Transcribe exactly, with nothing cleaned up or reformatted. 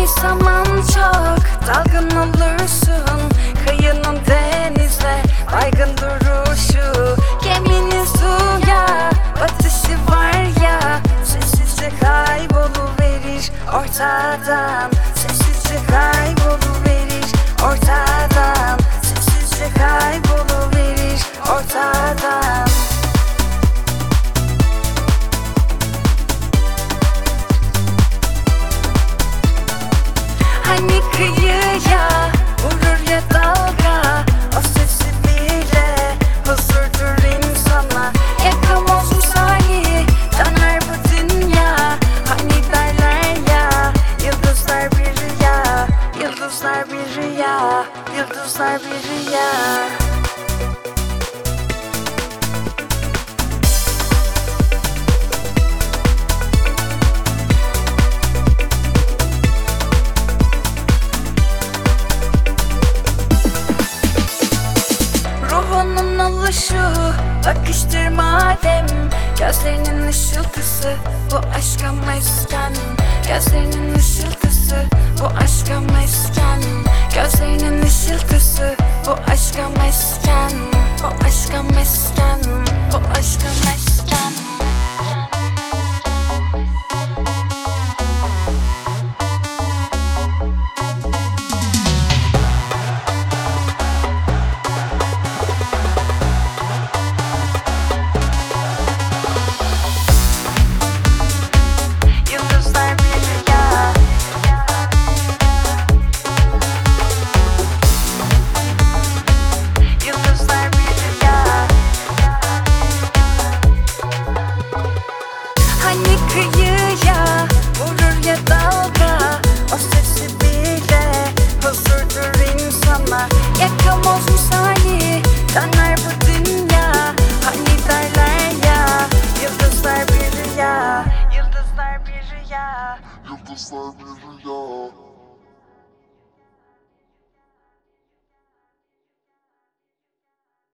Ay zaman çok dalgın olursun, kıyının denizle baygın duruşu. Geminin suya batışı var ya, sessizce kayboluverir ortadan. Sessizce kayboluverir ortadan. Sessizce kayboluverir ortadan. Hani kıyıya vurur ya dalga, o sesi bile huzurdur insana. Yakamoz misali döner bu dünya. Hani derler ya, yıldızlar bir rüya, yıldızlar bir rüya, yıldızlar bir rüya. Ruhunun oluşu bakıştır madem, gözlerinin ışıltısı bu aşka mesken. Gözlerinin ışıltısı bu aşka mesken. Gözlerinin ışıltısı bu aşka mesken. Bu aşka mesken. Bu aşka mesken. Yıldızlar bir rüya. Yıldızlar bir rüya. Hani kıyıya vurur ya dalga, o sesi bile huzurdur insana. Yakamoz misali döner bu dünya. Hani derler ya, yıldızlar bir rüya, yıldızlar bir rüya, Yıldızlar bir rüya.